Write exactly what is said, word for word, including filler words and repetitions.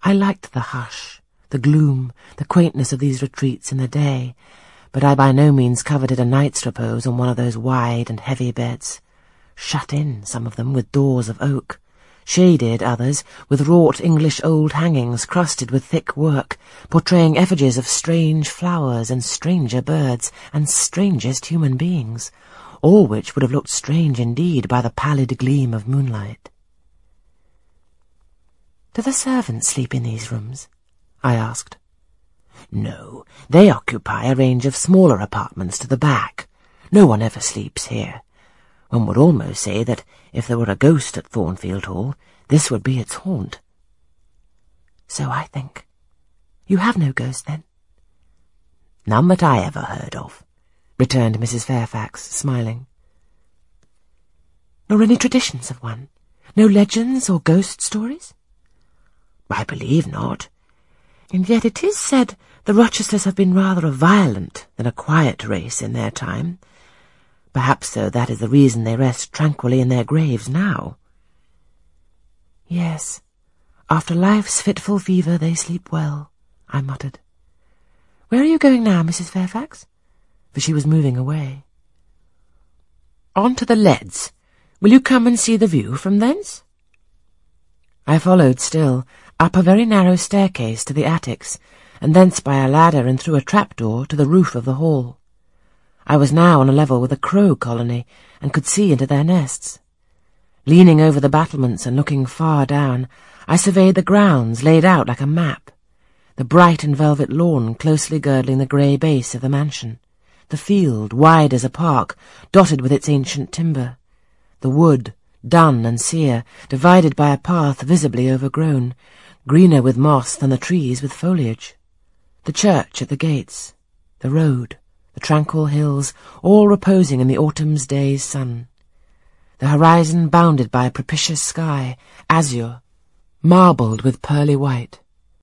I liked the hush, the gloom, the quaintness of these retreats in the day, but I by no means coveted a night's repose on one of those wide and heavy beds, shut in, some of them, with doors of oak, shaded, others, with wrought English old hangings crusted with thick work, portraying effigies of strange flowers and stranger birds and strangest human beings, all which would have looked strange indeed by the pallid gleam of moonlight. "Do the servants sleep in these rooms?" I asked. "No, they occupy a range of smaller apartments to the back. No one ever sleeps here. One would almost say that if there were a ghost at Thornfield Hall, this would be its haunt." "So I think. You have no ghost, then?" "None that I ever heard of," returned Missus Fairfax, smiling. "Nor any traditions of one? No legends or ghost stories?" "I believe not. And yet it is said the Rochesters have been rather a violent than a quiet race in their time. Perhaps, though, that is the reason they rest tranquilly in their graves now." "Yes, after life's fitful fever they sleep well," I muttered. "Where are you going now, Missus Fairfax?" For she was moving away. "On to the leads. Will you come and see the view from thence?" I followed still, up a very narrow staircase to the attics, and thence by a ladder and through a trapdoor to the roof of the hall. I was now on a level with a crow colony, and could see into their nests. Leaning over the battlements and looking far down, I surveyed the grounds laid out like a map, the bright and velvet lawn closely girdling the grey base of the mansion, the field, wide as a park, dotted with its ancient timber, the wood, dun and sere, divided by a path visibly overgrown, greener with moss than the trees with foliage, the church at the gates, the road, the tranquil hills, all reposing in the autumn's day's sun, the horizon bounded by a propitious sky, azure, marbled with pearly white.